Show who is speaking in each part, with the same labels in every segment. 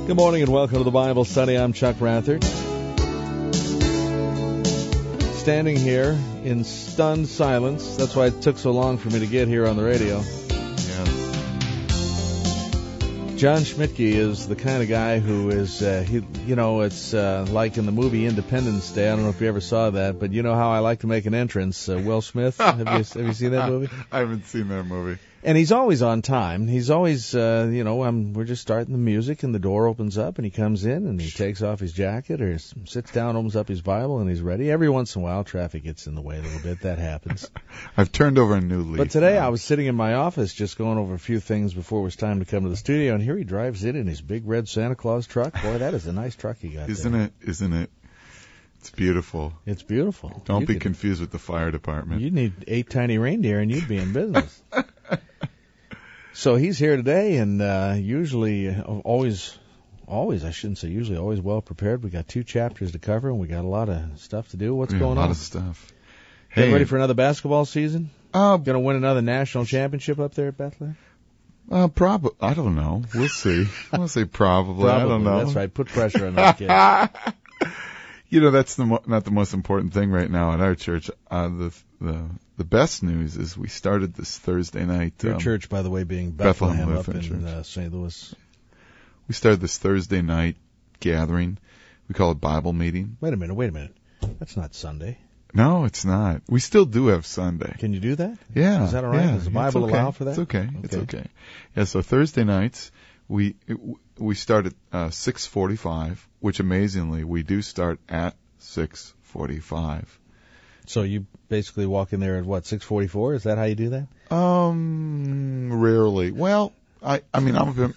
Speaker 1: Good morning and welcome to the Bible Study. I'm Chuck Ranthert. Standing here in stunned silence. That's why it took so long for me to get here on the radio.
Speaker 2: Yeah.
Speaker 1: John Schmidtke is the kind of guy who is, it's like in the movie Independence Day. I don't know if you ever saw that, but you know how I like to make an entrance. Will Smith, have you seen that movie?
Speaker 2: I haven't seen that movie.
Speaker 1: And he's always on time. He's always, we're just starting the music and the door opens up and he comes in and he takes off his jacket or sits down, opens up his Bible and he's ready. Every once in a while, traffic gets in the way a little bit. That happens.
Speaker 2: I've turned over a new leaf.
Speaker 1: But today I was sitting in my office just going over a few things before it was time to come to the studio, and here he drives in his big red Santa Claus truck. Boy, that is a nice truck he got there.
Speaker 2: Isn't it? It's beautiful.
Speaker 1: It's beautiful.
Speaker 2: Don't be confused with the fire department.
Speaker 1: You'd need 8 tiny reindeer and you'd be in business. So he's here today, and always well prepared. We got 2 chapters to cover, and we got a lot of stuff to do. What's going on?
Speaker 2: A lot of stuff.
Speaker 1: Hey, ready for another basketball season?
Speaker 2: Going
Speaker 1: to win another national championship up there at Bethlehem?
Speaker 2: Probably. I don't know. We'll see. I want to say probably. I don't know.
Speaker 1: That's right. Put pressure on that kid.
Speaker 2: That's not the most important thing right now at our church. The best news is we started this Thursday night.
Speaker 1: Your church, by the way, being Bethlehem up in St. Louis.
Speaker 2: We started this Thursday night gathering. We call it Bible meeting.
Speaker 1: Wait a minute. That's not Sunday.
Speaker 2: No, it's not. We still do have Sunday.
Speaker 1: Can you do that?
Speaker 2: Yeah.
Speaker 1: Is that all right?
Speaker 2: Yeah,
Speaker 1: Does the Bible allow for that?
Speaker 2: It's okay. Yeah, so Thursday nights, we start at 6:45, which amazingly, we do start at 6:45. So
Speaker 1: you basically walk in there at what, 6:44? Is that how you do that?
Speaker 2: Rarely. Well, I'm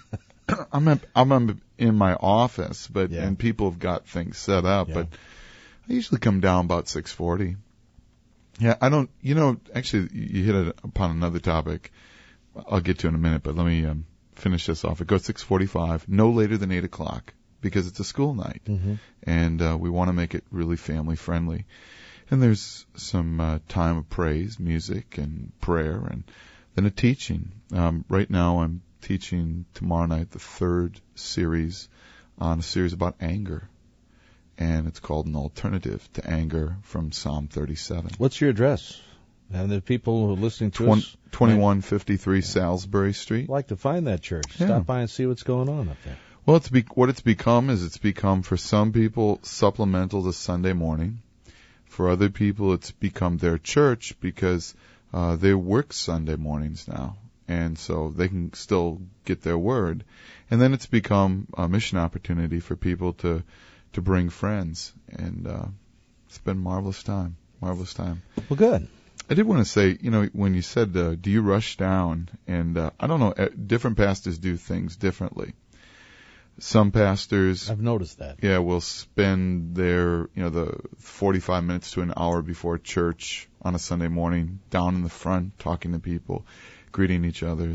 Speaker 2: in my office, and people have got things set up, but I usually come down about 6:40. Yeah, I don't, actually you hit upon another topic I'll get to in a minute, but let me finish this off. It goes 6:45, no later than 8 o'clock, because it's a school night, and we want to make it really family friendly. And there's some time of praise, music, and prayer, and then a teaching. Right now I'm teaching tomorrow night the 3rd series on a series about anger, and it's called An Alternative to Anger from Psalm 37.
Speaker 1: What's your address? And the people who are listening to us,
Speaker 2: 2153 Salisbury Street.
Speaker 1: I'd like to find that church. Stop by and see what's going on up there.
Speaker 2: Well, what it's become for some people supplemental to Sunday morning. For other people, it's become their church because they work Sunday mornings now, and so they can still get their word. And then it's become a mission opportunity for people to bring friends, and it's been marvelous time. Well,
Speaker 1: good.
Speaker 2: I did want to say, when you said, do you rush down? And I don't know, different pastors do things differently. Some pastors,
Speaker 1: I've noticed that.
Speaker 2: Yeah, will spend the 45 minutes to an hour before church on a Sunday morning down in the front talking to people, greeting each other.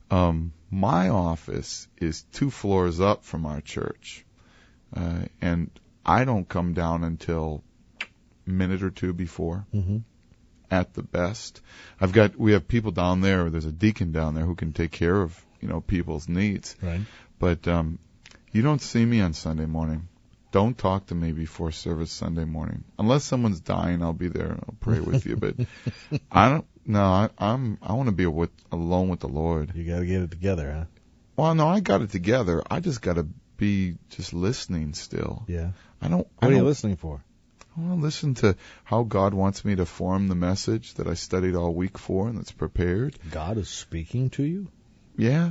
Speaker 2: My office is 2 floors up from our church. And I don't come down until a minute or 2 before, at the best. We have people down there. There's a deacon down there who can take care of, people's needs.
Speaker 1: Right.
Speaker 2: But, you don't see me on Sunday morning. Don't talk to me before service Sunday morning. Unless someone's dying, I'll be there and I'll pray with you. But I want to be alone with the Lord.
Speaker 1: You got to get it together, huh?
Speaker 2: Well, no, I got it together. I just got to be just listening still.
Speaker 1: Yeah. What are you listening for?
Speaker 2: I want to listen to how God wants me to form the message that I studied all week for and that's prepared.
Speaker 1: God is speaking to you?
Speaker 2: Yeah.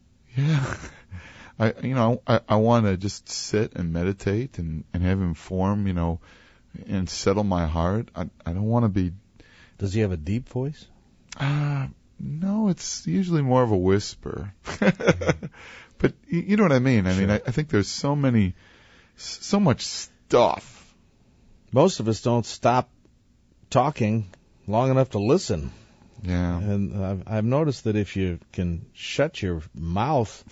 Speaker 2: I want to just sit and meditate and have Him form, and settle my heart. I don't want to be.
Speaker 1: Does He have a deep voice?
Speaker 2: No, it's usually more of a whisper. But you know what I mean? I mean, I think there's so much stuff.
Speaker 1: Most of us don't stop talking long enough to listen.
Speaker 2: Yeah.
Speaker 1: And I've noticed that if you can shut your mouth,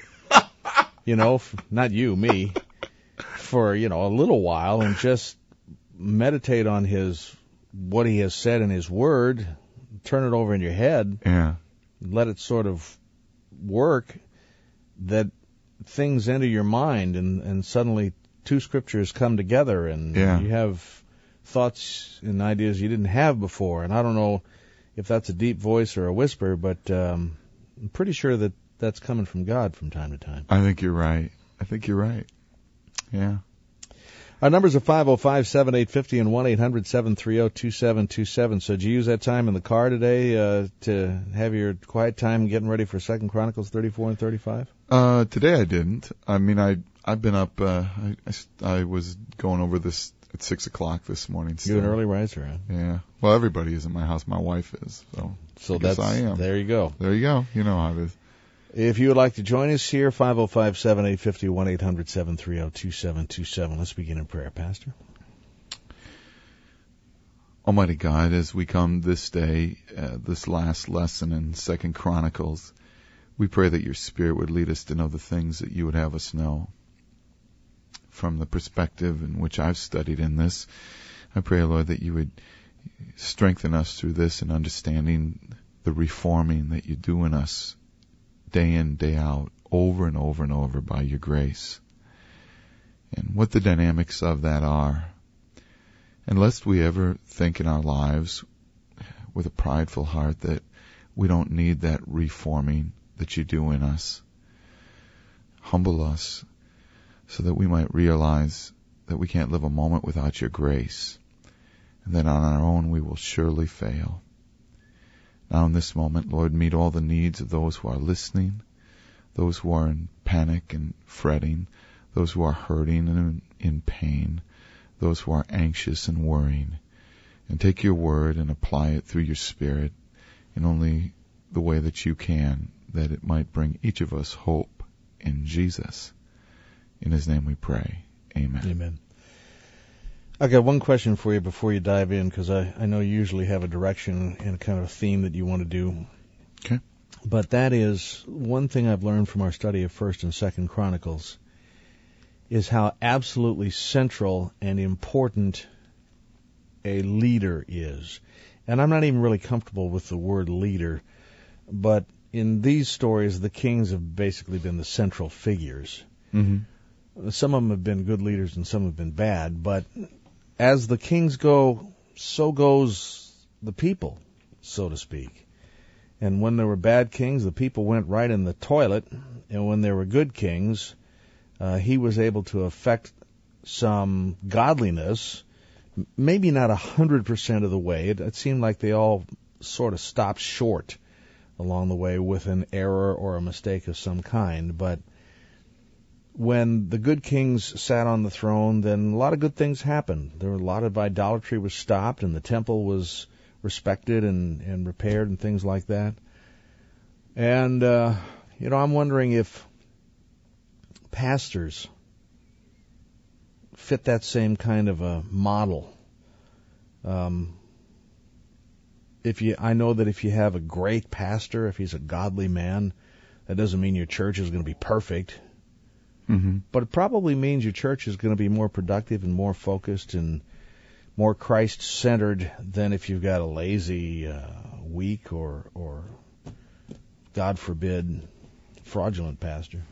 Speaker 1: not you, me, for, a little while and just meditate on what He has said in His Word, turn it over in your head,
Speaker 2: let
Speaker 1: it sort of work, that things enter your mind, and suddenly two scriptures come together, and you have thoughts and ideas you didn't have before. And I don't know if that's a deep voice or a whisper, but I'm pretty sure that that's coming from God from time to time.
Speaker 2: I think you're right. Yeah.
Speaker 1: Our numbers are 505-7850 and 1-800-730-2727. So did you use that time in the car today to have your quiet time getting ready for 2 Chronicles 34 and 35?
Speaker 2: Today I didn't. I mean, I've been up. I was going over this at 6 o'clock this morning.
Speaker 1: You're an early riser, huh?
Speaker 2: Yeah. Well, everybody is in my house. My wife is. So I am.
Speaker 1: There you go.
Speaker 2: There you go. You know how it is.
Speaker 1: If you would like to join us here, 505-7850, 1-800-730-2727. Let's begin in prayer, Pastor.
Speaker 2: Almighty God, as we come this day, this last lesson in 2 Chronicles, we pray that your Spirit would lead us to know the things that you would have us know. From the perspective in which I've studied in this, I pray, Lord, that you would strengthen us through this and understanding the reforming that you do in us day in, day out, over and over and over by your grace, and what the dynamics of that are. And lest we ever think in our lives with a prideful heart that we don't need that reforming that you do in us. Humble us so that we might realize that we can't live a moment without your grace, and that on our own we will surely fail. Now in this moment, Lord, meet all the needs of those who are listening, those who are in panic and fretting, those who are hurting and in pain, those who are anxious and worrying. And take your word and apply it through your Spirit in only the way that you can, that it might bring each of us hope in Jesus. In his name we pray. Amen.
Speaker 1: Amen. I got one question for you before you dive in, because I know you usually have a direction and kind of a theme that you want to do.
Speaker 2: Okay.
Speaker 1: But that is one thing I've learned from our study of 1 and 2 Chronicles is how absolutely central and important a leader is. And I'm not even really comfortable with the word leader, but in these stories, the kings have basically been the central figures.
Speaker 2: Mm-hmm.
Speaker 1: Some of them have been good leaders and some have been bad, but as the kings go, so goes the people, so to speak. And when there were bad kings, the people went right in the toilet. And when there were good kings, he was able to affect some godliness, maybe not 100% of the way. It seemed like they all sort of stopped short along the way with an error or a mistake of some kind. But when the good kings sat on the throne, then a lot of good things happened. There were a lot of idolatry was stopped, and the temple was respected and repaired and things like that. And, I'm wondering if pastors fit that same kind of a model. I know that if you have a great pastor, if he's a godly man, that doesn't mean your church is going to be perfect.
Speaker 2: Mm-hmm.
Speaker 1: But it probably means your church is going to be more productive and more focused and more Christ-centered than if you've got a lazy, weak, or God forbid, fraudulent pastor.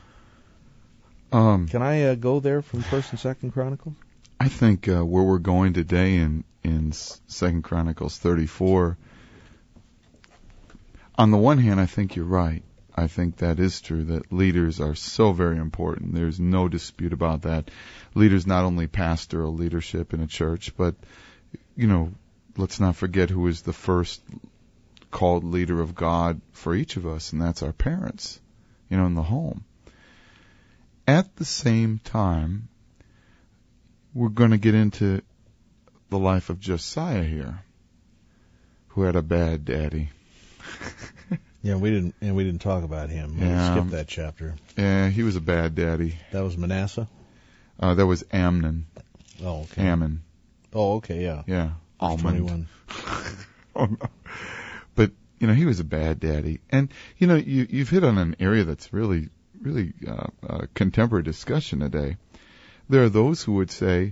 Speaker 1: Can I go there from 1 and 2 Chronicles?
Speaker 2: I think where we're going today in 2 Chronicles 34, on the one hand, I think you're right. I think that is true, that leaders are so very important. There's no dispute about that. Leaders not only pastoral leadership in a church, but, let's not forget who is the first called leader of God for each of us, and that's our parents, in the home. At the same time, we're going to get into the life of Josiah here, who had a bad daddy.
Speaker 1: Yeah, we didn't talk about him. We skipped that chapter.
Speaker 2: Yeah, he was a bad daddy.
Speaker 1: That was Manasseh?
Speaker 2: That was Amnon.
Speaker 1: Oh, okay.
Speaker 2: Ammon.
Speaker 1: Oh, okay, yeah.
Speaker 2: Yeah.
Speaker 1: Almond.
Speaker 2: Oh, no. But, he was a bad daddy. And, you've hit on an area that's really, really contemporary discussion today. There are those who would say,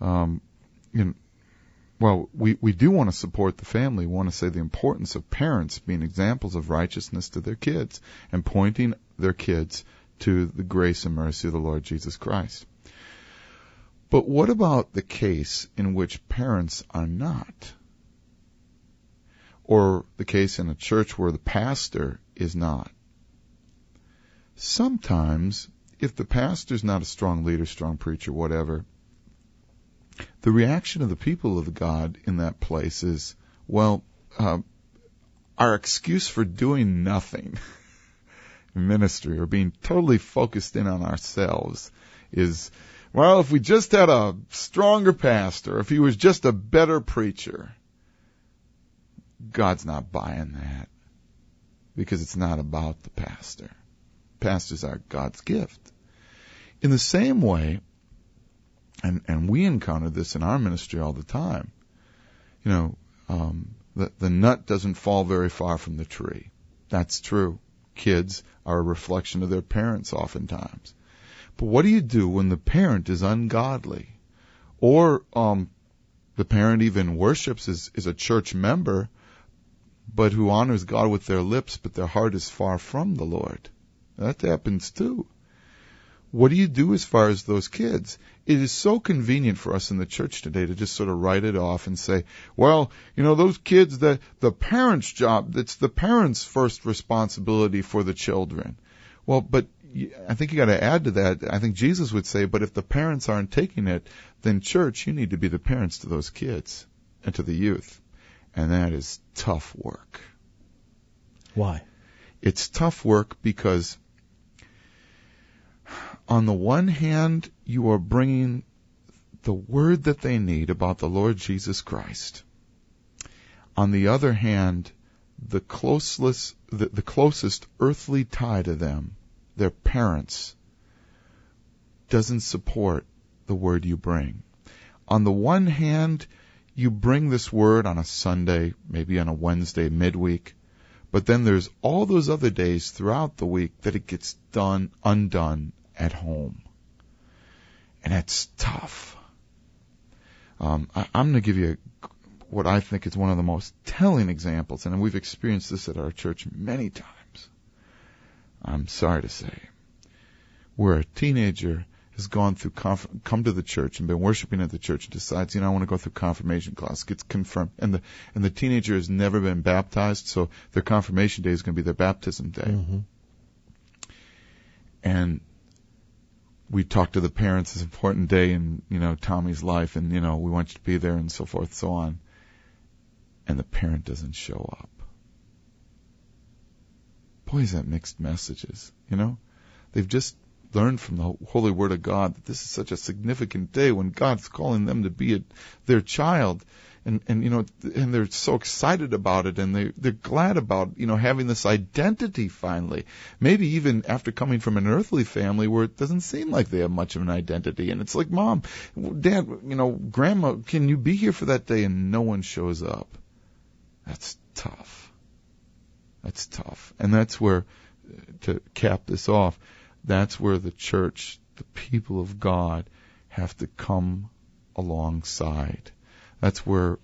Speaker 2: we do want to support the family. We want to say the importance of parents being examples of righteousness to their kids and pointing their kids to the grace and mercy of the Lord Jesus Christ. But what about the case in which parents are not? Or the case in a church where the pastor is not? Sometimes, if the pastor's not a strong leader, strong preacher, whatever, the reaction of the people of God in that place is, well, our excuse for doing nothing in ministry or being totally focused in on ourselves is, well, if we just had a stronger pastor, if he was just a better preacher. God's not buying that, because it's not about the pastor. Pastors are God's gift. In the same way, and we encounter this in our ministry all the time, the nut doesn't fall very far from the tree. That's true. Kids are a reflection of their parents oftentimes. But what do you do when the parent is ungodly? Or the parent even worships, is a church member, but who honors God with their lips, but their heart is far from the Lord. That happens too. What do you do as far as those kids? It is so convenient for us in the church today to just sort of write it off and say, well, those kids, the parent's job, it's the parent's first responsibility for the children. Well, but I think you got to add to that. I think Jesus would say, but if the parents aren't taking it, then church, you need to be the parents to those kids and to the youth. And that is tough work.
Speaker 1: Why?
Speaker 2: It's tough work because on the one hand, you are bringing the word that they need about the Lord Jesus Christ. On the other hand, the closest earthly tie to them, their parents, doesn't support the word you bring. On the one hand, you bring this word on a Sunday, maybe on a Wednesday midweek, but then there's all those other days throughout the week that it gets undone at home. And it's tough. I'm going to give you what I think is one of the most telling examples, and we've experienced this at our church many times. I'm sorry to say, where a teenager has gone through, come to the church and been worshiping at the church and decides, I want to go through confirmation class, gets confirmed, and the teenager has never been baptized, so their confirmation day is going to be their baptism day.
Speaker 1: Mm-hmm.
Speaker 2: And we talk to the parents, it's an important day in, Tommy's life, and, we want you to be there and so forth and so on. And the parent doesn't show up. Boy, is that mixed messages, They've just learned from the Holy Word of God that this is such a significant day when God's calling them to be their child. And they're so excited about it, and they're glad about, having this identity finally. Maybe even after coming from an earthly family where it doesn't seem like they have much of an identity. And it's like, Mom, Dad, Grandma, can you be here for that day? And no one shows up. That's tough. That's tough. And that's where, to cap this off, that's where the church, the people of God, have to come alongside. That's where,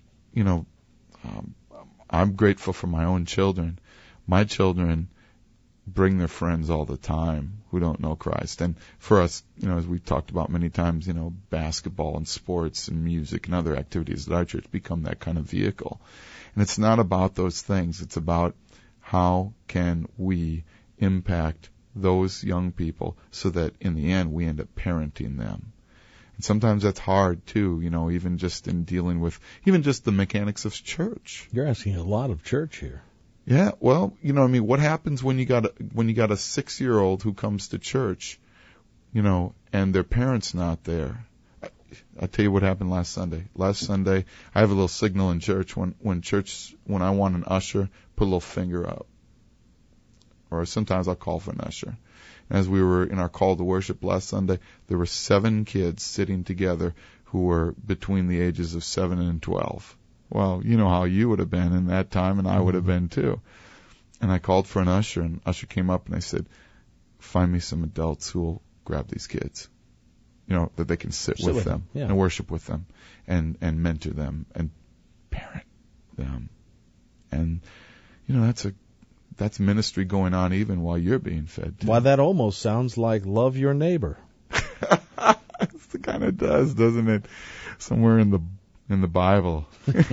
Speaker 2: I'm grateful for my own children. My children bring their friends all the time who don't know Christ. And for us, as we've talked about many times, basketball and sports and music and other activities at our church become that kind of vehicle. And it's not about those things. It's about how can we impact those young people so that in the end we end up parenting them. And sometimes that's hard too, even just in dealing with even just the mechanics of church.
Speaker 1: You're asking a lot of church here.
Speaker 2: Yeah, well, what happens when you got a 6-year-old who comes to church, and their parents not there? I'll tell you what happened last Sunday. Last Sunday, I have a little signal in church when I want an usher, put a little finger up. Or sometimes I'll call for an usher. And as we were in our call to worship last Sunday, there were 7 kids sitting together who were between the ages of 7 and 12. Well, you know how you would have been in that time, and I would have been too. And I called for an usher, and usher came up, and I said, find me some adults who will grab these kids, that they can sit with them and worship with them and mentor them and parent them. And, that's ministry going on even while you're being fed too.
Speaker 1: Why, that almost sounds like love your neighbor.
Speaker 2: It kind of does, doesn't it? Somewhere in the Bible.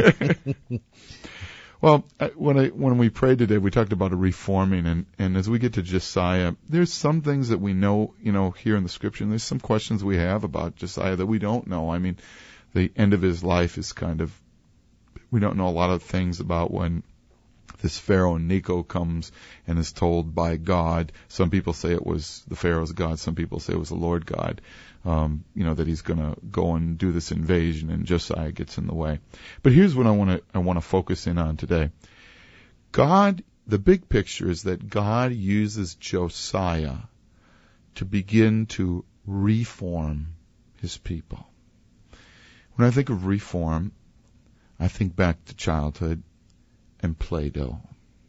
Speaker 2: Well, when we prayed today, we talked about a reforming, and as we get to Josiah, there's some things that we know, here in the Scripture, and there's some questions we have about Josiah that we don't know. I mean, the end of his life is we don't know a lot of things about when this Pharaoh Necho comes and is told by God. Some people say it was the Pharaoh's God. Some people say it was the Lord God. That he's going to go and do this invasion, and Josiah gets in the way. But here's what I want to focus in on today. God, the big picture is that God uses Josiah to begin to reform his people. When I think of reform, I think back to childhood and Play-Doh.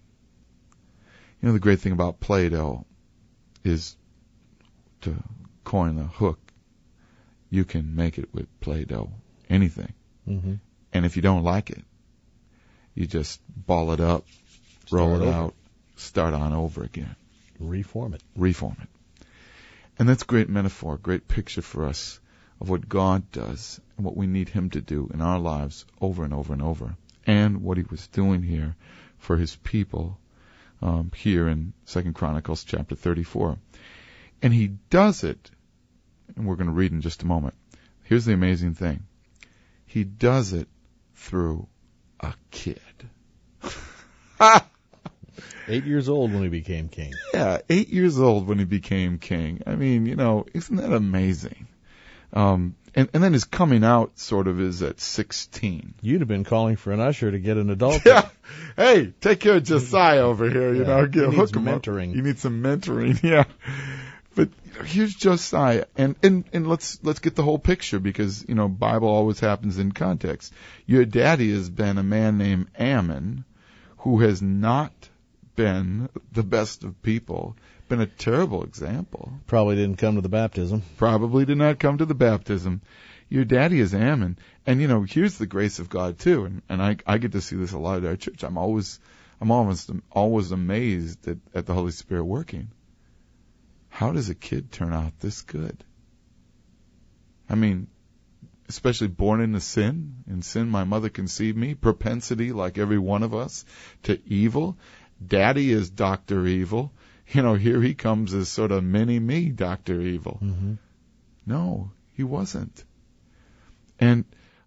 Speaker 2: The great thing about Play-Doh is, to coin the hook, you can make it with Play-Doh, anything. Mm-hmm. And if you don't like it, you just ball it up, roll it out, start on over again.
Speaker 1: Reform it.
Speaker 2: And that's a great metaphor, great picture for us of what God does and what we need him to do in our lives over and over and over, and what he was doing here for his people here in 2 Chronicles chapter 34. And he does it, and we're going to read in just a moment. Here's the amazing thing. He does it through a kid.
Speaker 1: 8 years old when he became king.
Speaker 2: Yeah, 8 years old when he became king. I mean, isn't that amazing? And then his coming out sort of is at 16.
Speaker 1: You'd have been calling for an usher to get an adult.
Speaker 2: Yeah. Hey, take care of Josiah over here,
Speaker 1: He
Speaker 2: hook him
Speaker 1: mentoring.
Speaker 2: Up. You need some mentoring, yeah. But here's Josiah, and let's get the whole picture, because Bible always happens in context. Your daddy has been a man named Ammon, who has not been the best of people, been a terrible example.
Speaker 1: Probably didn't come to the baptism.
Speaker 2: Probably did not come to the baptism. Your daddy is Ammon, and here's the grace of God too, and I get to see this a lot at our church. I'm always amazed at the Holy Spirit working. How does a kid turn out this good? I mean, especially born into sin. In sin, my mother conceived me. Propensity, like every one of us, to evil. Daddy is Dr. Evil. Here he comes as sort of mini-me, Dr. Evil. Mm-hmm. No, he wasn't. And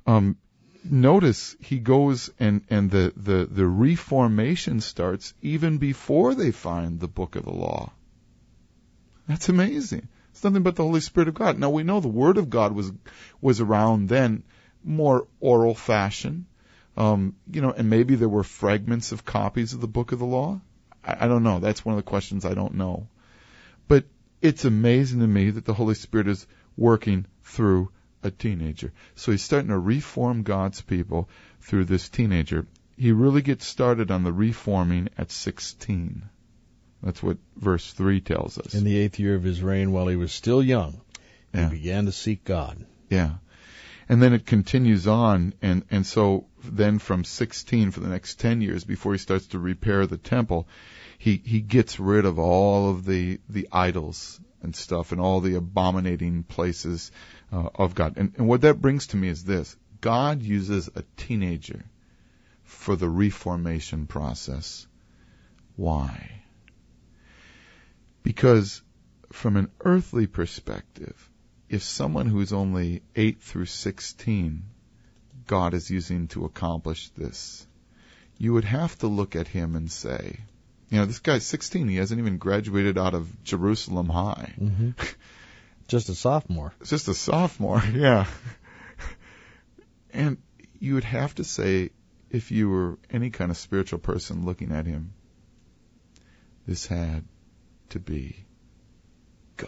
Speaker 2: notice he goes and the reformation starts even before they find the book of the law. That's amazing. It's nothing but the Holy Spirit of God. Now, we know the Word of God was around then, more oral fashion, and maybe there were fragments of copies of the book of the law. I don't know. That's one of the questions I don't know. But it's amazing to me that the Holy Spirit is working through a teenager. So he's starting to reform God's people through this teenager. He really gets started on the reforming at 16. That's what verse 3 tells us.
Speaker 1: In the 8th year of his reign, while he was still young, he began to seek God.
Speaker 2: Yeah. And then it continues on, and so then from 16 for the next 10 years, before he starts to repair the temple, he gets rid of all of the idols and stuff and all the abominating places of God. And what that brings to me is this. God uses a teenager for the reformation process. Why? Because from an earthly perspective, if someone who's only 8 through 16, God is using to accomplish this, you would have to look at him and say, this guy's 16, he hasn't even graduated out of Jerusalem High.
Speaker 1: Mm-hmm. Just a sophomore.
Speaker 2: Just a sophomore, yeah. And you would have to say, if you were any kind of spiritual person looking at him, this had to be God.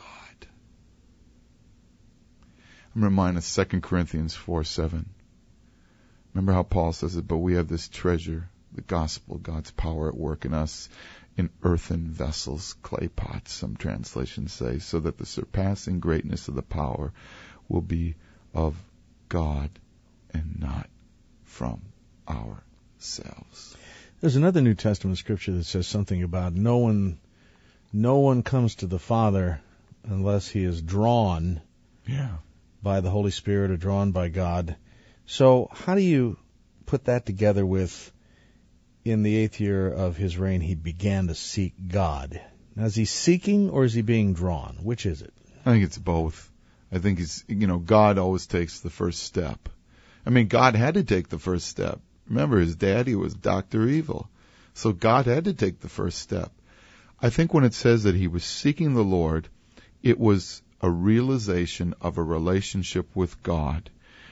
Speaker 2: I'm reminded of 2 Corinthians 4:7. Remember how Paul says it, but we have this treasure, the gospel, God's power at work in us, in earthen vessels, clay pots, some translations say, so that the surpassing greatness of the power will be of God and not from ourselves.
Speaker 1: There's another New Testament scripture that says something about no one comes to the Father unless he is drawn by the Holy Spirit or drawn by God. So how do you put that together with, in the 8th year of his reign, he began to seek God? Now, is he seeking or is he being drawn? Which is it?
Speaker 2: I think it's both. I think God always takes the first step. I mean, God had to take the first step. Remember, his daddy was Dr. Evil. So God had to take the first step. I think when it says that he was seeking the Lord, it was a realization of a relationship with God.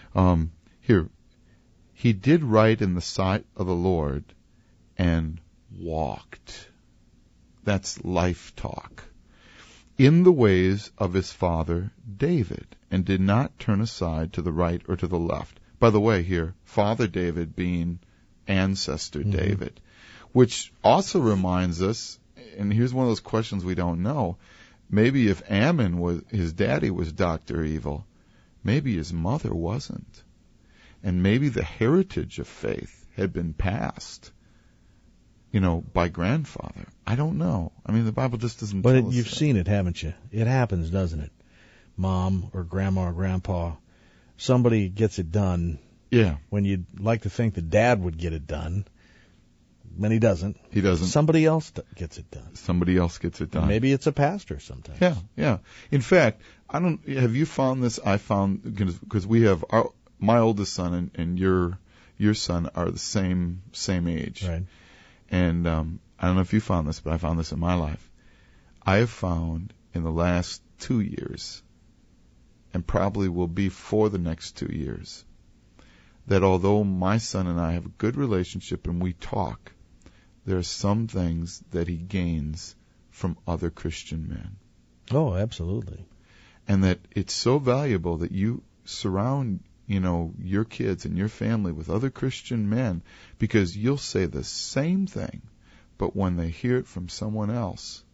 Speaker 2: He did right in the sight of the Lord and walked. That's life talk. In the ways of his father David, and did not turn aside to the right or to the left. By the way, here, Father David being ancestor David, which also reminds us, and here's one of those questions we don't know, maybe if Ammon his daddy was Dr. Evil, maybe his mother wasn't. And maybe the heritage of faith had been passed, by grandfather. I don't know. I mean, the Bible just doesn't tell us.
Speaker 1: But you've seen it, haven't you? It happens, doesn't it? Mom or grandma or grandpa, somebody gets it done.
Speaker 2: Yeah.
Speaker 1: When you'd like to think that dad would get it done, and he doesn't.
Speaker 2: He doesn't.
Speaker 1: Somebody else gets it done.
Speaker 2: Somebody else gets it done.
Speaker 1: Maybe it's a pastor sometimes.
Speaker 2: Yeah. In fact, have you found this? I found, because we have my oldest son and your son are the same age.
Speaker 1: Right.
Speaker 2: And I don't know if you found this, but I found this in my life. I have found in the last 2 years, and probably will be for the next 2 years, that although my son and I have a good relationship and we talk, there are some things that he gains from other Christian men.
Speaker 1: Oh, absolutely.
Speaker 2: And that it's so valuable that you surround your kids and your family with other Christian men, because you'll say the same thing, but when they hear it from someone else,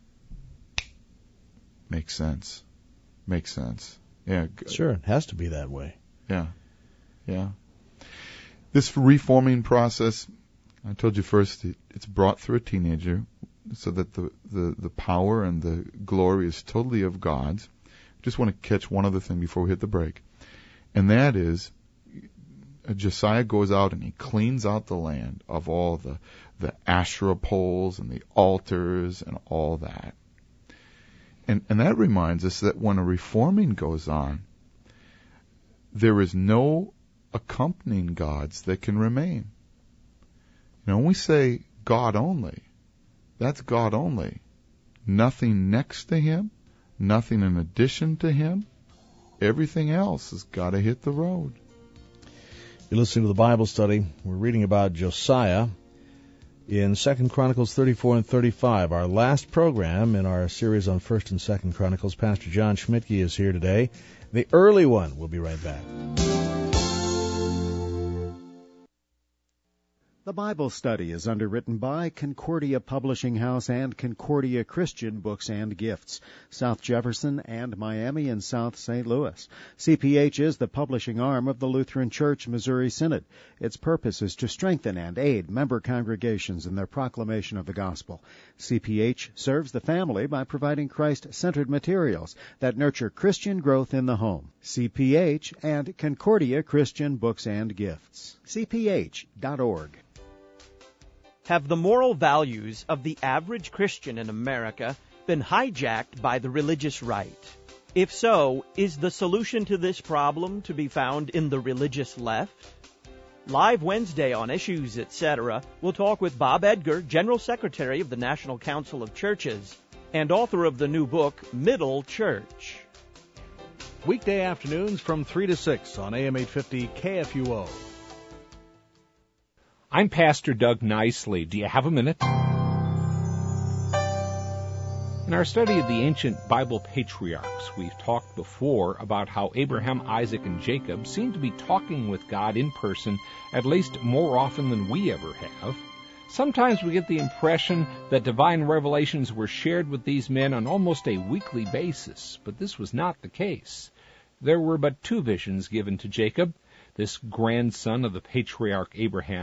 Speaker 2: makes sense. Yeah.
Speaker 1: Sure, it has to be that way.
Speaker 2: Yeah. This reforming process, I told you first, it's brought through a teenager, so that the power and the glory is totally of God's. Just want to catch one other thing before we hit the break. And that is, Josiah goes out and he cleans out the land of all the Asherah poles and the altars and all that. And that reminds us that when a reforming goes on, there is no accompanying gods that can remain. When we say God only, that's God only. Nothing next to him, nothing in addition to him. Everything else has got to hit the road.
Speaker 1: You're listening to the Bible study. We're reading about Josiah in 2 Chronicles 34 and 35, our last program in our series on 1 and 2 Chronicles. Pastor John Schmidtke is here today. The early one. We'll be right back.
Speaker 3: The Bible study is underwritten by Concordia Publishing House and Concordia Christian Books and Gifts, South Jefferson and Miami and South St. Louis. CPH is the publishing arm of the Lutheran Church Missouri Synod. Its purpose is to strengthen and aid member congregations in their proclamation of the gospel. CPH serves the family by providing Christ-centered materials that nurture Christian growth in the home. CPH and Concordia Christian Books and Gifts. CPH.org.
Speaker 4: Have the moral values of the average Christian in America been hijacked by the religious right? If so, is the solution to this problem to be found in the religious left? Live Wednesday on Issues, Etc., we'll talk with Bob Edgar, General Secretary of the National Council of Churches and author of the new book, Middle Church.
Speaker 5: Weekday afternoons from 3 to 6 on AM 850 KFUO.
Speaker 6: I'm Pastor Doug Nicely. Do you have a minute? In our study of the ancient Bible patriarchs, we've talked before about how Abraham, Isaac, and Jacob seem to be talking with God in person at least more often than we ever have. Sometimes we get the impression that divine revelations were shared with these men on almost a weekly basis, but this was not the case. There were but 2 visions given to Jacob, this grandson of the patriarch Abraham,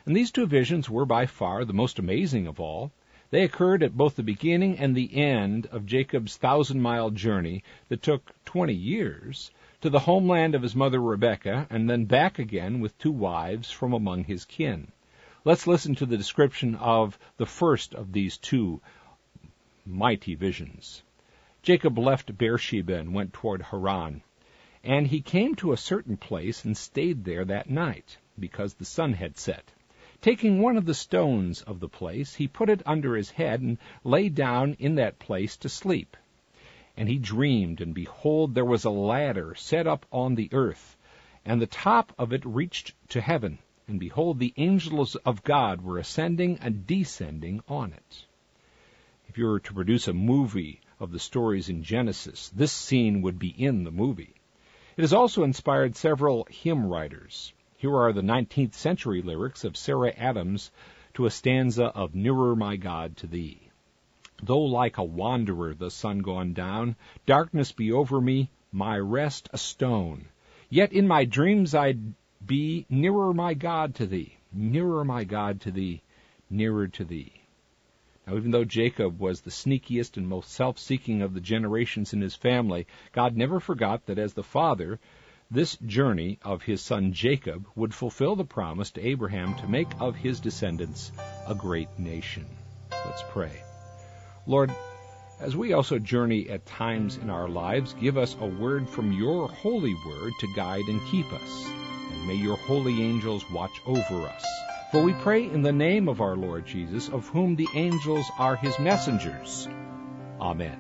Speaker 6: And these two visions were by far the most amazing of all. They occurred at both the beginning and the end of Jacob's 1,000-mile journey that took 20 years to the homeland of his mother Rebekah, and then back again with 2 wives from among his kin. Let's listen to the description of the first of these 2 mighty visions. Jacob left Beersheba and went toward Haran. And he came to a certain place and stayed there that night, because the sun had set. Taking one of the stones of the place, he put it under his head and lay down in that place to sleep. And he dreamed, and behold, there was a ladder set up on the earth, and the top of it reached to heaven. And behold, the angels of God were ascending and descending on it. If you were to produce a movie of the stories in Genesis, this scene would be in the movie. It has also inspired several hymn writers. Here are the 19th century lyrics of Sarah Adams to a stanza of Nearer My God to Thee. Though like a wanderer the sun gone down, darkness be over me, my rest a stone. Yet in my dreams I'd be nearer my God to Thee, nearer my God to Thee, nearer to Thee. Now, even though Jacob was the sneakiest and most self-seeking of the generations in his family, God never forgot that as the father, this journey of his son Jacob would fulfill the promise to Abraham to make of his descendants a great nation. Let's pray. Lord, as we also journey at times in our lives, give us a word from your holy word to guide and keep us. And may your holy angels watch over us. For we pray in the name of our Lord Jesus, of whom the angels are his messengers. Amen.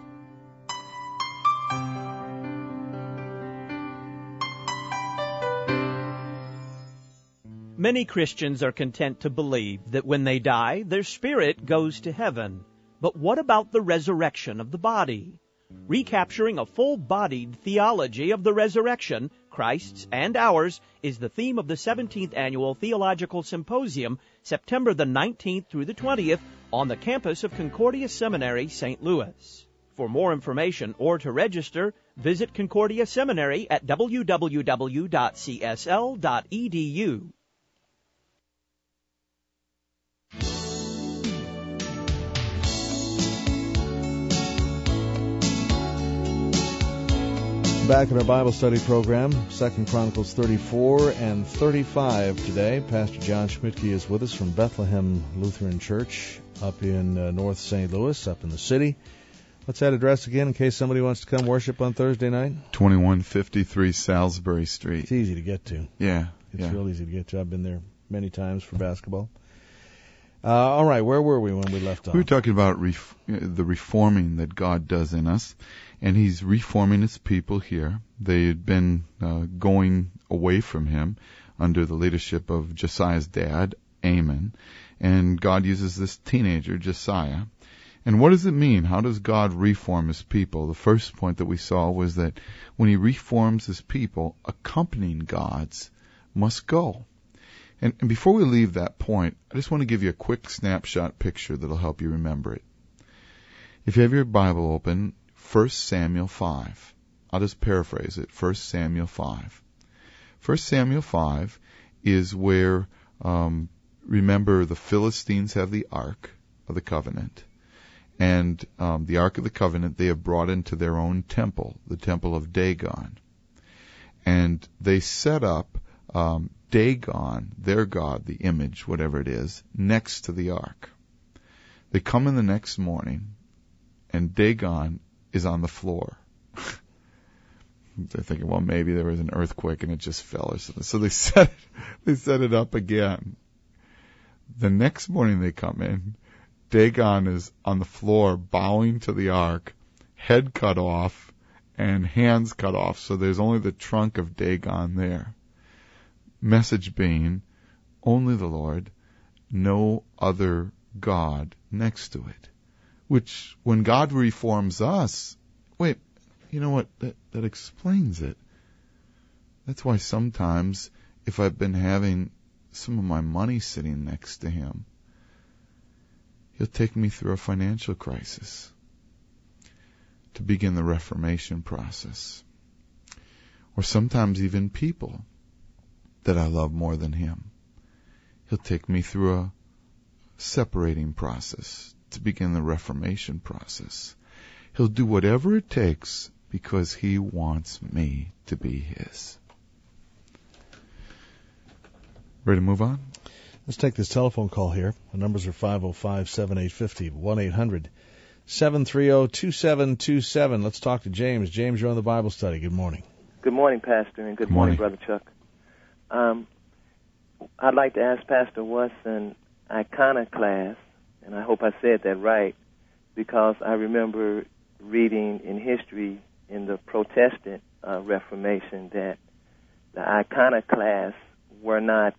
Speaker 4: Many Christians are content to believe that when they die, their spirit goes to heaven. But what about the resurrection of the body? Recapturing a full-bodied theology of the resurrection, Christ's and ours, is the theme of the 17th Annual Theological Symposium, September the 19th through the 20th, on the campus of Concordia Seminary, St. Louis. For more information or to register, visit Concordia Seminary at www.csl.edu.
Speaker 1: Back in our Bible study program, 2 Chronicles 34 and 35 today. Pastor John Schmidtke is with us from Bethlehem Lutheran Church up in North St. Louis, up in the city. What's that address again in case somebody wants to come worship on Thursday night?
Speaker 2: 2153 Salisbury Street.
Speaker 1: It's easy to get to.
Speaker 2: Yeah.
Speaker 1: It's real easy to get to. I've been there many times for basketball. All right, where were we when we left off?
Speaker 2: We were talking about the reforming that God does in us, and he's reforming his people here. They had been going away from him under the leadership of Josiah's dad, Amon, and God uses this teenager, Josiah. And what does it mean? How does God reform his people? The first point that we saw was that when he reforms his people, accompanying gods must go. And before we leave that point, I just want to give you a quick snapshot picture that'll help you remember it. If you have your Bible open, 1 Samuel 5. I'll just paraphrase it, 1 Samuel 5. 1 Samuel 5 is where, remember, the Philistines have the Ark of the Covenant. And the Ark of the Covenant they have brought into their own temple, the temple of Dagon. And they set up Dagon, their god, the image, whatever it is, next to the ark. They come in the next morning, and Dagon is on the floor. They're thinking, well, maybe there was an earthquake and it just fell or something. So they set it up again. The next morning they come in, Dagon is on the floor bowing to the ark, head cut off and hands cut off, so there's only the trunk of Dagon there. Message being, only the Lord, no other God next to it. Which, when God reforms us, wait, you know what? That explains it. That's why sometimes, if I've been having some of my money sitting next to him, he'll take me through a financial crisis to begin the reformation process. Or sometimes even people that I love more than him. He'll take me through a separating process to begin the Reformation process. He'll do whatever it takes because He wants me to be His. Ready to move on?
Speaker 1: Let's take this telephone call here. The numbers are 505-7850, 1-800-730-2727. Let's talk to James. James, you're on the Bible study. Good morning.
Speaker 7: Good morning, Pastor, and good morning, Brother Chuck. I'd like to ask Pastor what's an iconoclast, and I hope I said that right, because I remember reading in history in the Protestant Reformation that the iconoclasts were not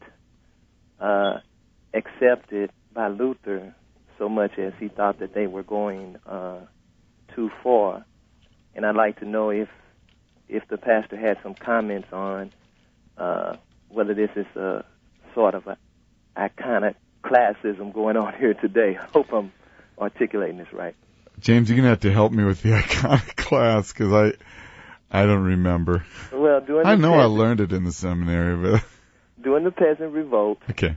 Speaker 7: accepted by Luther so much as he thought that they were going too far. And I'd like to know if the pastor had some comments on whether this is a sort of an iconoclastism going on here today. I hope I'm articulating this right.
Speaker 2: James, you're going to have to help me with the iconoclast because I don't remember.
Speaker 7: Well,
Speaker 2: I know I learned it in the seminary, but
Speaker 7: during the Peasant Revolt,
Speaker 2: okay,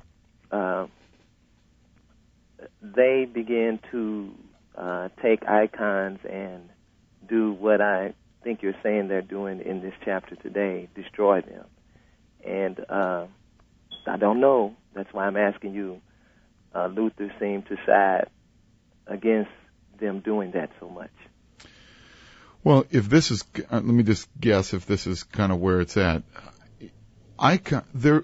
Speaker 7: they began to take icons and do what I think you're saying they're doing in this chapter today, destroy them. And I don't know. That's why I'm asking you. Luther seemed to side against them doing that so much.
Speaker 2: Well, if this is, let me just guess if this is kind of where it's at. There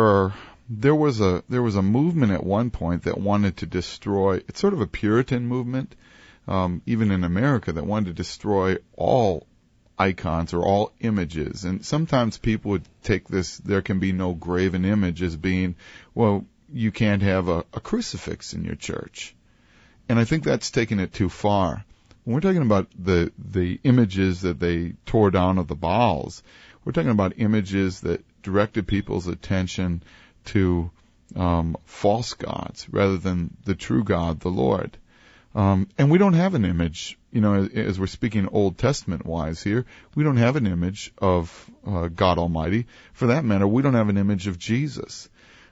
Speaker 2: was a movement at one point that wanted to destroy. It's sort of a Puritan movement, even in America, that wanted to destroy all icons or all images. And sometimes people would take this, there can be no graven image, as being, well, you can't have a crucifix in your church. And I think that's taking it too far. When we're talking about the images that they tore down of the Baals, we're talking about images that directed people's attention to false gods rather than the true God, the Lord. And we don't have an image, as we're speaking Old Testament-wise here, we don't have an image of God Almighty. For that matter, we don't have an image of Jesus.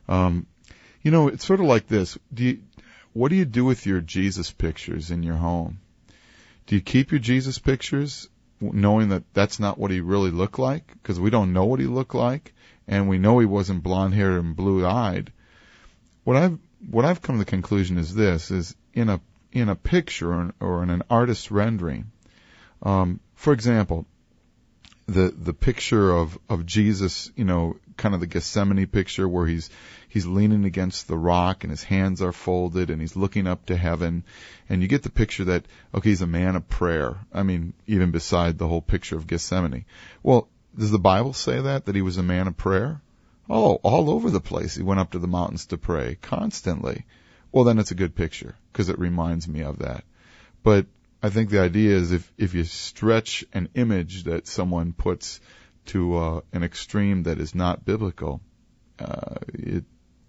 Speaker 2: It's sort of like this. What do you do with your Jesus pictures in your home? Do you keep your Jesus pictures knowing that that's not what he really looked like? Because we don't know what he looked like, and we know he wasn't blonde-haired and blue-eyed. What I've come to the conclusion is this, is in a picture or in an artist's rendering, for example, the picture of Jesus, kind of the Gethsemane picture where he's leaning against the rock and his hands are folded and he's looking up to heaven, and you get the picture that, okay, he's a man of prayer. I mean, even beside the whole picture of Gethsemane. Well, does the Bible say that he was a man of prayer? Oh, all over the place. He went up to the mountains to pray constantly. Well, then it's a good picture because it reminds me of that. But I think the idea is if you stretch an image that someone puts to an extreme that is not biblical, it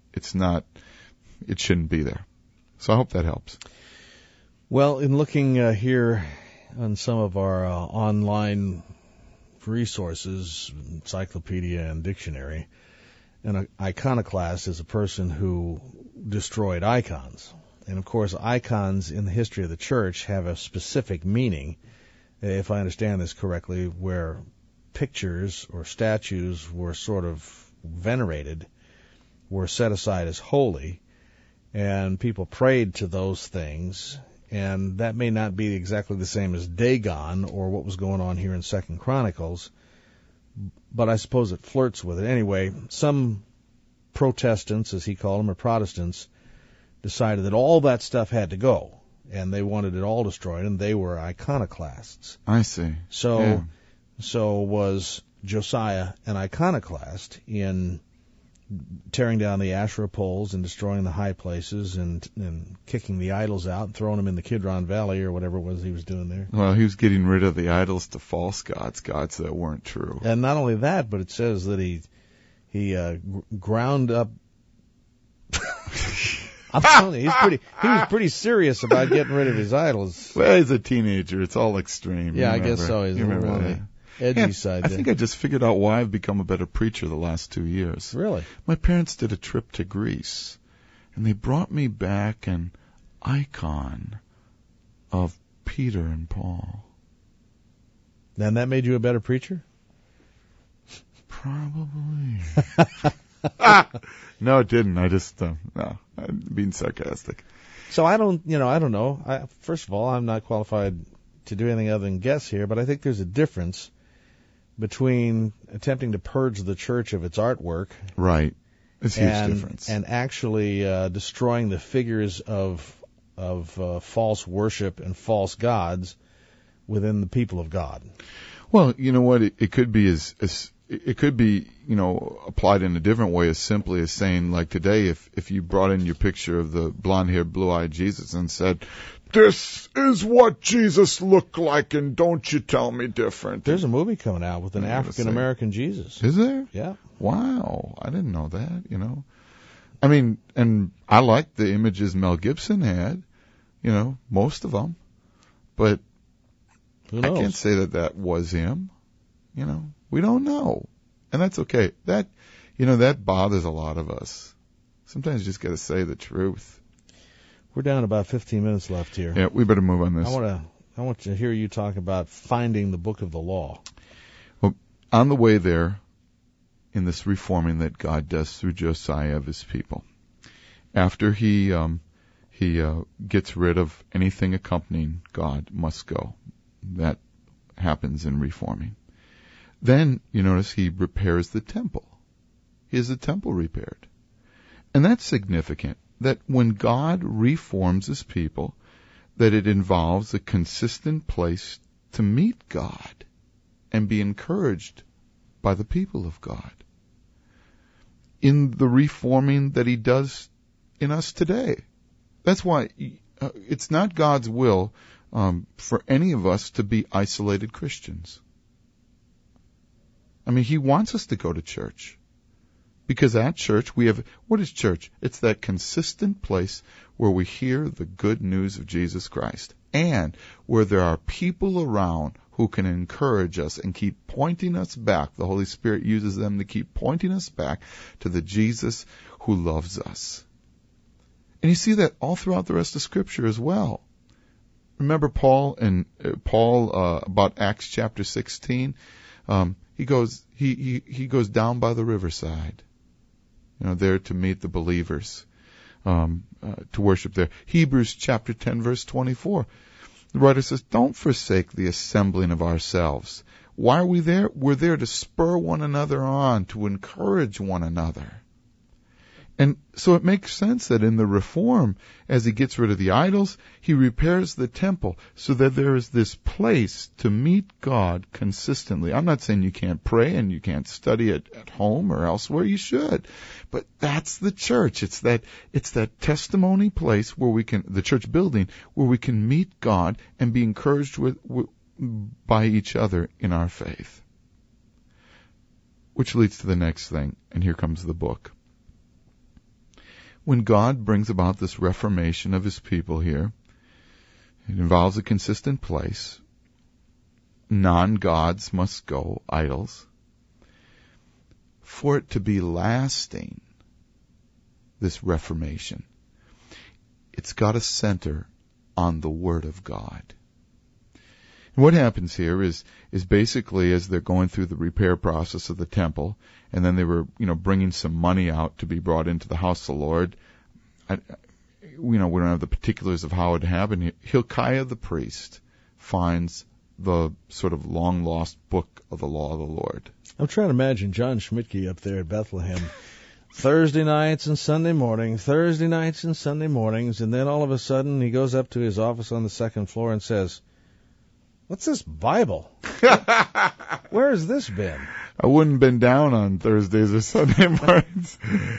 Speaker 2: shouldn't be there. So I hope that helps.
Speaker 1: Well, in looking here on some of our online resources, encyclopedia and dictionary, an iconoclast is a person who destroyed icons. And, of course, icons in the history of the church have a specific meaning, if I understand this correctly, where pictures or statues were sort of venerated, were set aside as holy, and people prayed to those things. And that may not be exactly the same as Dagon or what was going on here in 2 Chronicles, but I suppose it flirts with it. Anyway, some Protestants, as he called them, or Protestants, decided that all that stuff had to go, and they wanted it all destroyed, and they were iconoclasts.
Speaker 2: I see.
Speaker 1: So was Josiah an iconoclast in tearing down the Asherah poles and destroying the high places and kicking the idols out and throwing them in the Kidron Valley or whatever it was he was doing there?
Speaker 2: Well, he was getting rid of the idols to false gods that weren't true.
Speaker 1: And not only that, but it says that he ground up. I'm telling you, he was pretty serious about getting rid of his idols.
Speaker 2: Well, he's a teenager. It's all extreme.
Speaker 1: Yeah, I guess so. He's on the edgy side.
Speaker 2: I think I just figured out why I've become a better preacher the last 2 years.
Speaker 1: Really?
Speaker 2: My parents did a trip to Greece. And they brought me back an icon of Peter and Paul.
Speaker 1: Then that made you a better preacher?
Speaker 2: Probably. No, it didn't. I just, no, I'm being sarcastic.
Speaker 1: So I don't know. First of all, I'm not qualified to do anything other than guess here, but I think there's a difference between attempting to purge the church of its artwork.
Speaker 2: Right. It's a huge difference.
Speaker 1: And actually destroying the figures of false worship and false gods within the people of God.
Speaker 2: Well, you know what? It could be it could be, applied in a different way, as simply as saying, like today, if you brought in your picture of the blonde-haired, blue-eyed Jesus and said, "This is what Jesus looked like, and don't you tell me different."
Speaker 1: There's a movie coming out with an African-American Jesus.
Speaker 2: Is there?
Speaker 1: Yeah.
Speaker 2: Wow. I didn't know that, I mean, and I like the images Mel Gibson had, most of them. But
Speaker 1: who knows?
Speaker 2: I can't say that was him. We don't know. And that's okay. That bothers a lot of us. Sometimes you just got to say the truth.
Speaker 1: We're down about 15 minutes left here.
Speaker 2: Yeah, we better move on this.
Speaker 1: I want to hear you talk about finding the book of the law.
Speaker 2: Well, on the way there, in this reforming that God does through Josiah of his people, after he gets rid of anything accompanying God must go. That happens in reforming. Then, you notice, he repairs the temple. He has the temple repaired. And that's significant, that when God reforms his people, that it involves a consistent place to meet God and be encouraged by the people of God. In the reforming that he does in us today. That's why it's not God's will for any of us to be isolated Christians. I mean, he wants us to go to church. Because at church, what is church? It's that consistent place where we hear the good news of Jesus Christ. And where there are people around who can encourage us and keep pointing us back. The Holy Spirit uses them to keep pointing us back to the Jesus who loves us. And you see that all throughout the rest of Scripture as well. Remember Paul about Acts chapter 16? He goes down by the riverside, there to meet the believers, to worship there. Hebrews chapter 10 verse 24. The writer says, "Don't forsake the assembling of ourselves." Why are we there? We're there to spur one another on, to encourage one another. And so it makes sense that in the reform, as he gets rid of the idols, he repairs the temple so that there is this place to meet God consistently. I'm not saying you can't pray and you can't study at home or elsewhere. You should. But that's the church. It's that testimony place where the church building, where we can meet God and be encouraged by each other in our faith. Which leads to the next thing, and here comes the book. When God brings about this reformation of his people here, it involves a consistent place. Non-gods must go, idols. For it to be lasting, this reformation, it's got to center on the Word of God. And what happens here is basically, as they're going through the repair process of the temple, and then they were, bringing some money out to be brought into the house of the Lord. We don't have the particulars of how it happened. Hilkiah the priest finds the sort of long-lost book of the law of the Lord.
Speaker 1: I'm trying to imagine John Schmidtke up there at Bethlehem. Thursday nights and Sunday mornings, and then all of a sudden he goes up to his office on the second floor and says, "What's this Bible? Where has this been?"
Speaker 2: I wouldn't have been down on Thursdays or Sunday mornings.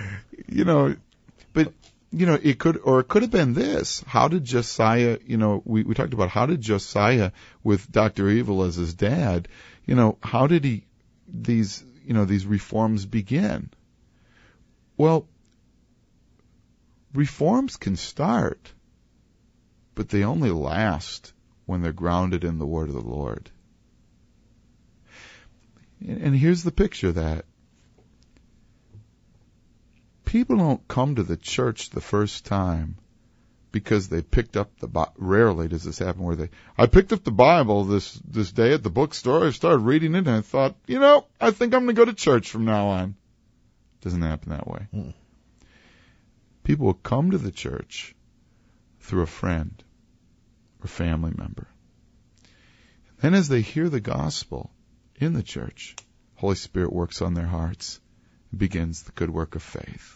Speaker 2: But it could have been this. How did Josiah, we talked about how did Josiah, with Dr. Evil as his dad, how did these reforms begin? Well, reforms can start, but they only last when they're grounded in the word of the Lord. And here's the picture that People don't come to the church the first time because they picked up rarely does this happen where I picked up the Bible this day at the bookstore. I started reading it and I thought, I think I'm going to go to church from now on. Doesn't happen that way. People will come to the church through a friend or family member. Then as they hear the gospel in the church, Holy Spirit works on their hearts and begins the good work of faith.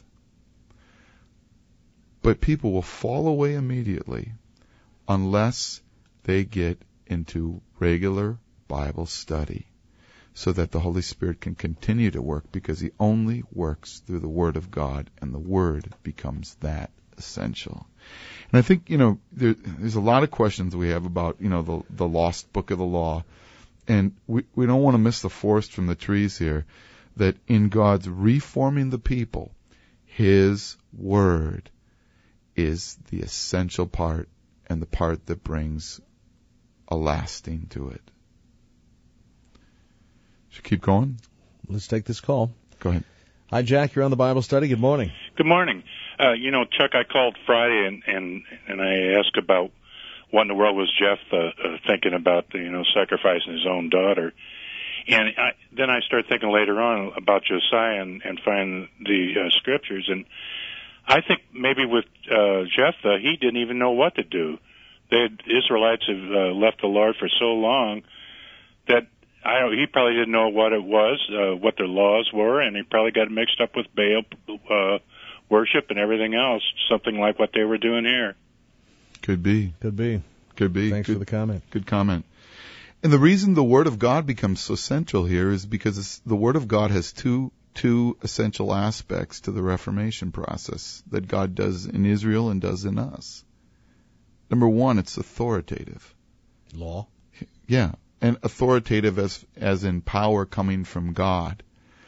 Speaker 2: But people will fall away immediately unless they get into regular Bible study so that the Holy Spirit can continue to work, because He only works through the Word of God, and the Word becomes that essential. And I think, there's a lot of questions we have about, the lost book of the law. And we don't want to miss the forest from the trees here, that in God's reforming the people, His Word is the essential part and the part that brings a lasting to it. Should we keep going?
Speaker 1: Let's take this call.
Speaker 2: Go ahead.
Speaker 1: Hi, Jack. You're on the Bible study. Good morning.
Speaker 8: Good morning. Chuck, I called Friday and I asked about what in the world was Jeff thinking about, sacrificing his own daughter. And then I started thinking later on about Josiah and find the scriptures. And I think maybe with Jephthah, he didn't even know what to do. The Israelites have left the Lord for so long that he probably didn't know what it was, what their laws were, and he probably got mixed up with Baal worship and everything else, something like what they were doing here.
Speaker 2: Could be.
Speaker 1: Thanks for the comment.
Speaker 2: Good comment. And the reason the Word of God becomes so central here is because the Word of God has two essential aspects to the Reformation process that God does in Israel and does in us. Number one, it's authoritative.
Speaker 1: Law?
Speaker 2: Yeah, and authoritative as in power coming from God.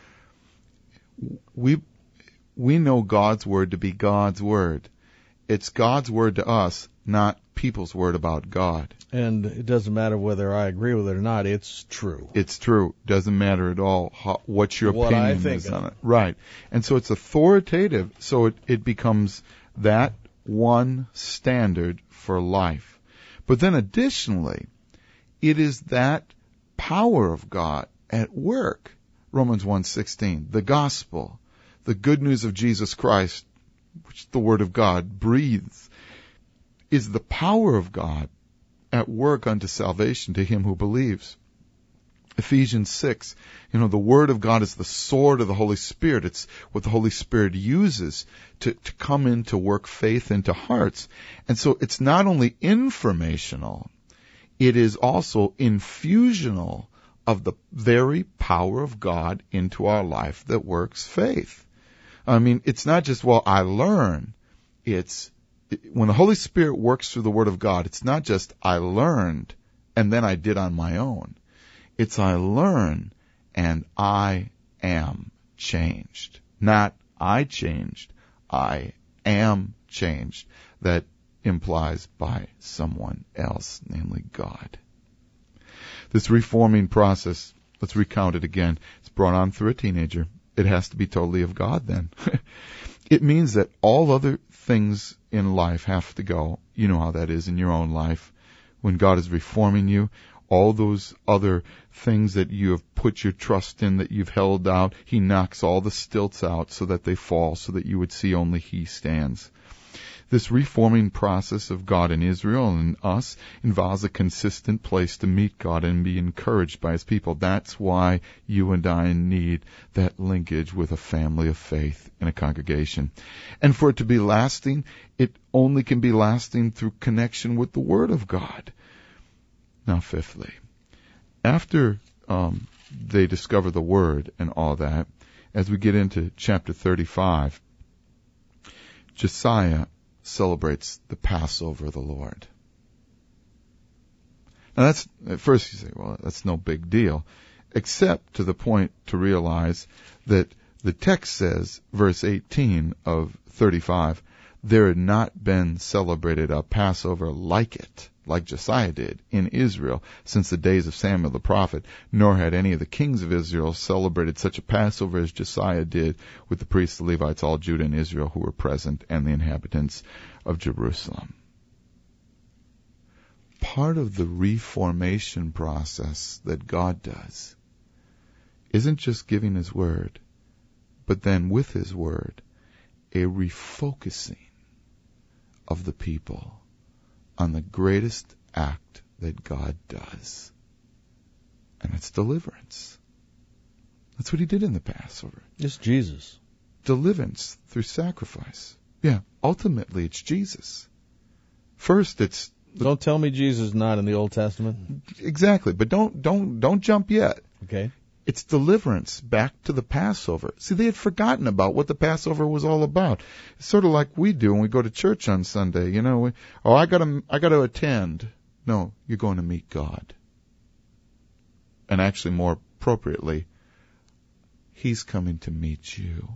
Speaker 2: We know God's Word to be God's Word. It's God's Word to us, not people's word about God.
Speaker 1: And it doesn't matter whether I agree with it or not, it's true.
Speaker 2: It's true. Doesn't matter at all what your opinion is on it. Right. And so it's authoritative, so it becomes that one standard for life. But then additionally, it is that power of God at work. Romans 1:16, the gospel, the good news of Jesus Christ, which the Word of God breathes, is the power of God at work unto salvation to him who believes. Ephesians 6, the Word of God is the sword of the Holy Spirit. It's what the Holy Spirit uses to come in to work faith into hearts. And so it's not only informational, it is also infusional of the very power of God into our life that works faith. I mean, it's not just, I learn. When the Holy Spirit works through the Word of God, it's not just I learned and then I did on my own. It's I learn and I am changed. Not I changed, I am changed. That implies by someone else, namely God. This reforming process, let's recount it again. It's brought on through a teenager. It has to be totally of God then. It means that all other things in life have to go. You know how that is in your own life. When God is reforming you, all those other things that you have put your trust in, that you've held out, He knocks all the stilts out so that they fall, so that you would see only He stands. This reforming process of God in Israel and us involves a consistent place to meet God and be encouraged by His people. That's why you and I need that linkage with a family of faith in a congregation. And for it to be lasting, it only can be lasting through connection with the Word of God. Now, fifthly, after they discover the Word and all that, as we get into chapter 35, Josiah celebrates the Passover of the Lord. Now that's, at first you say, that's no big deal, except to the point to realize that the text says, verse 18 of 35, there had not been celebrated a Passover like it, like Josiah did, in Israel since the days of Samuel the prophet, nor had any of the kings of Israel celebrated such a Passover as Josiah did with the priests, the Levites, all Judah and Israel who were present, and the inhabitants of Jerusalem. Part of the reformation process that God does isn't just giving His Word, but then with His Word, a refocusing of the people on the greatest act that God does. And it's deliverance. That's what He did in the Passover.
Speaker 1: It's Jesus.
Speaker 2: Deliverance through sacrifice. Yeah, ultimately it's Jesus. First it's...
Speaker 1: Don't tell me Jesus is not in the Old Testament.
Speaker 2: Exactly, but don't jump yet.
Speaker 1: Okay. It's
Speaker 2: deliverance back to the Passover. See, they had forgotten about what the Passover was all about. It's sort of like we do when we go to church on Sunday. You know, I gotta attend. No, you're going to meet God. And actually, more appropriately, He's coming to meet you.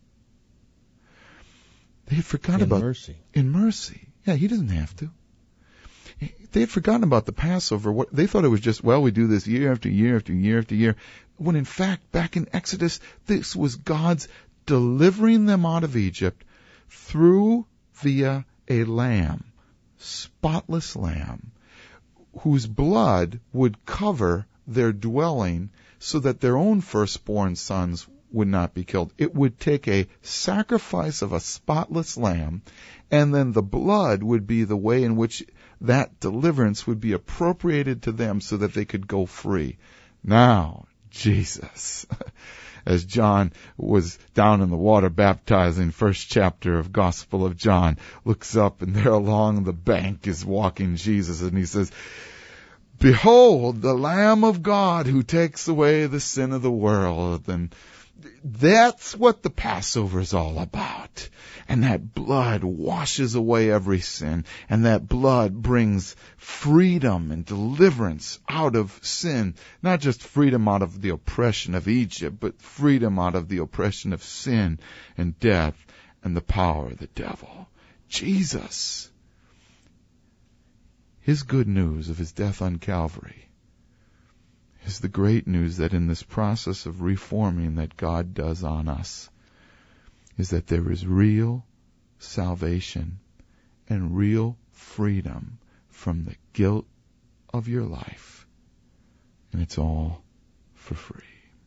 Speaker 2: They had forgotten about
Speaker 1: mercy.
Speaker 2: In mercy. Yeah, He doesn't have to. They had forgotten about the Passover. What they thought it was just, well, we do this year after year after year after year. When in fact, back in Exodus, this was God's delivering them out of Egypt via a lamb, spotless lamb, whose blood would cover their dwelling so that their own firstborn sons would not be killed. It would take a sacrifice of a spotless lamb, and then the blood would be the way in which that deliverance would be appropriated to them so that they could go free. Now, Jesus, as John was down in the water baptizing, first chapter of Gospel of John, looks up and there along the bank is walking Jesus, and he says, "Behold, the Lamb of God who takes away the sin of the world." And that's what the Passover is all about. And that blood washes away every sin. And that blood brings freedom and deliverance out of sin. Not just freedom out of the oppression of Egypt, but freedom out of the oppression of sin and death and the power of the devil. Jesus, His good news of His death on Calvary, is the great news that in this process of reforming that God does on us, is that there is real salvation and real freedom from the guilt of your life. And it's all for free.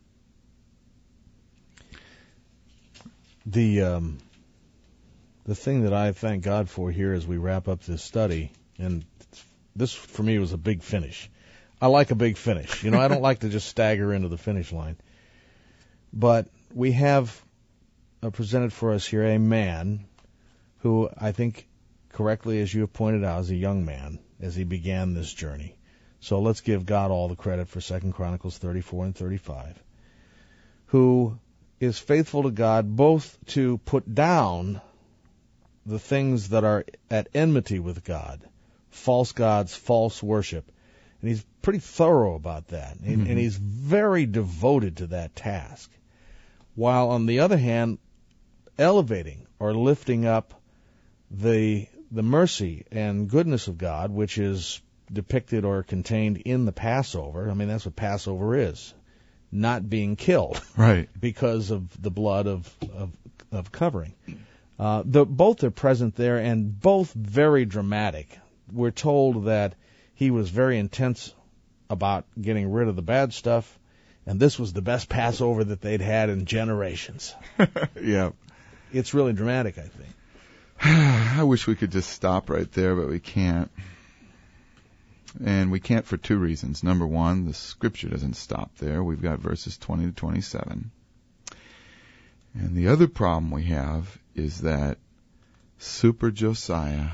Speaker 1: The thing that I thank God for here as we wrap up this study, and this for me was a big finish. I like a big finish. You know, I don't like to just stagger into the finish line. But we have presented for us here a man who I think correctly, as you have pointed out, is a young man as he began this journey. So let's give God all the credit for 2 Chronicles 34 and 35, who is faithful to God both to put down the things that are at enmity with God, false gods, false worship. And he's pretty thorough about that. And he's very devoted to that task. While, on the other hand, elevating or lifting up the mercy and goodness of God, which is depicted or contained in the Passover. I mean, that's what Passover is. Not being killed.
Speaker 2: Right.
Speaker 1: Because of the blood of covering. Both are present there, and both very dramatic. We're told that he was very intense about getting rid of the bad stuff, and this was the best Passover that they'd had in generations.
Speaker 2: Yeah.
Speaker 1: It's really dramatic, I think.
Speaker 2: I wish we could just stop right there, but we can't. And we can't for two reasons. Number one, the Scripture doesn't stop there. We've got verses 20 to 27. And the other problem we have is that Super Josiah,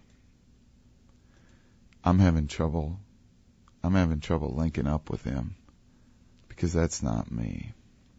Speaker 2: I'm having trouble linking up with him, because that's not me.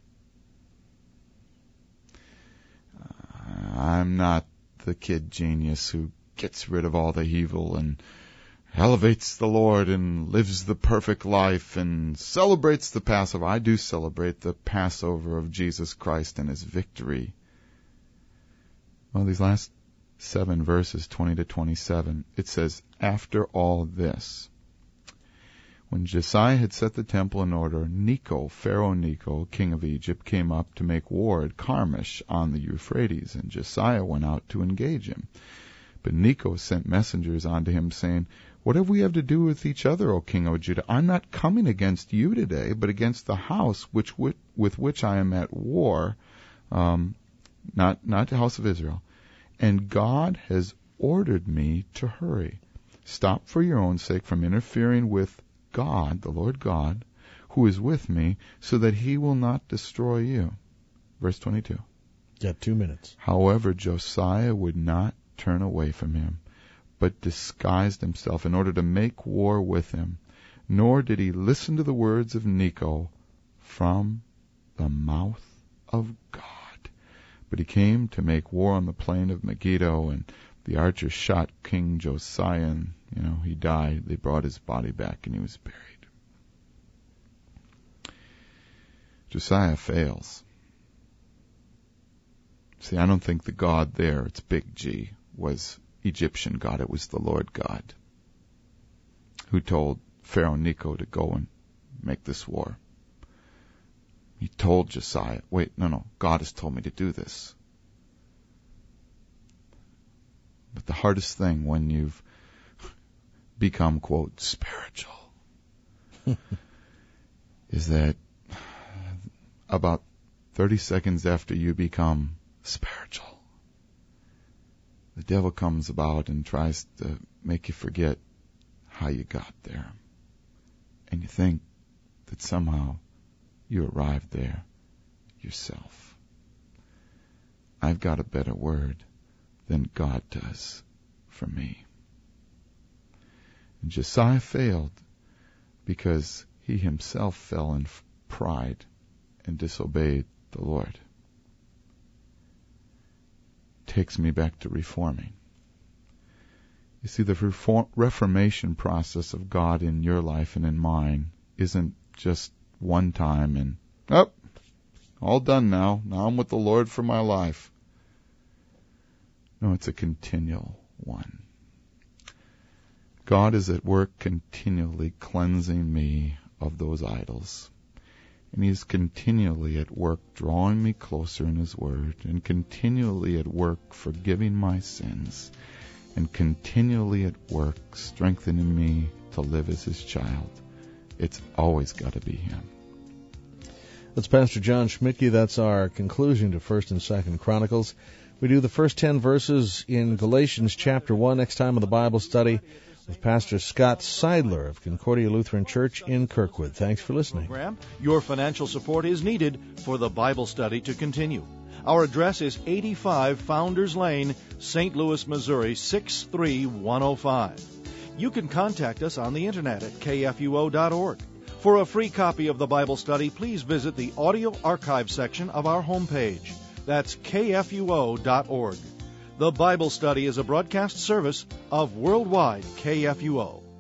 Speaker 2: I'm not the kid genius who gets rid of all the evil and elevates the Lord and lives the perfect life and celebrates the Passover. I do celebrate the Passover of Jesus Christ and His victory. Well, these last 7 verses 20 to 27, it says, "After all this, when Josiah had set the temple in order, Pharaoh Necho, king of Egypt, came up to make war at Carchemish on the Euphrates, and Josiah went out to engage him. But Necho sent messengers unto him, saying, What have we to do with each other, O king of Judah? I'm not coming against you today, but against the house with which I am at war, not the house of Israel. And God has ordered me to hurry. Stop for your own sake from interfering with God, the Lord God, who is with me, so that he will not destroy you." Verse 22.
Speaker 1: Got 2 minutes.
Speaker 2: "However, Josiah would not turn away from him, but disguised himself in order to make war with him. Nor did he listen to the words of Necho from the mouth of God. But he came to make war on the plain of Megiddo, and the archers shot King Josiah, and he died. They brought his body back, and he was buried." Josiah fails. See, I don't think the God there, it's big G, was Egyptian God. It was the Lord God who told Pharaoh Necho to go and make this war. He told Josiah, God has told me to do this. But the hardest thing when you've become, quote, spiritual, is that about 30 seconds after you become spiritual, the devil comes about and tries to make you forget how you got there. And you think that somehow you arrived there yourself. I've got a better word than God does for me. And Josiah failed because he himself fell in pride and disobeyed the Lord. Takes me back to reforming. You see, the reformation process of God in your life and in mine isn't just one time and, all done now. Now I'm with the Lord for my life. No, it's a continual one. God is at work continually cleansing me of those idols. And He's continually at work drawing me closer in His Word, and continually at work forgiving my sins, and continually at work strengthening me to live as His child. It's always got to be Him.
Speaker 1: That's Pastor John Schmidtke. That's our conclusion to 1st and 2nd Chronicles. We do the first 10 verses in Galatians chapter 1 next time on the Bible study with Pastor Scott Seidler of Concordia Lutheran Church in Kirkwood. Thanks for listening.
Speaker 5: Your financial support is needed for the Bible study to continue. Our address is 85 Founders Lane, St. Louis, Missouri, 63105. You can contact us on the internet at kfuo.org. For a free copy of the Bible study, please visit the audio archive section of our homepage. That's kfuo.org. The Bible study is a broadcast service of Worldwide KFUO.